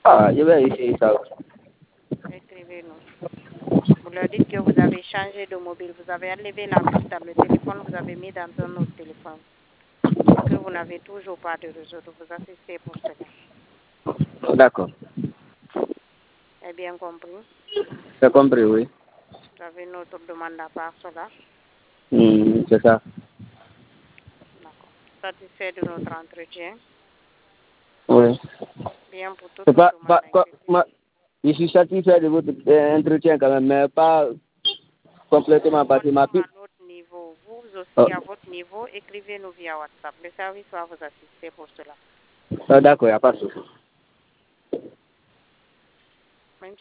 Ah, je vais essayer ça aussi. Écrivez-nous. Vous leur dites que vous avez changé de mobile, vous avez enlevé la puce dans le téléphone, vous avez mis dans un autre téléphone. Et que vous n'avez toujours pas de réseau, de vous assister pour cela. D'accord. Est bien compris? C'est compris, oui. Vous avez une autre demande à part cela? C'est ça. D'accord. Satisfait de notre entretien? Oui. Bien pour toute C'est pas, demande. je suis satisfait de votre entretien quand même, mais pas complètement parce que ma puce. À notre niveau, vous aussi à votre niveau, écrivez-nous via WhatsApp. Le service va vous assister pour cela. D'accord, il n'y a pas de souci.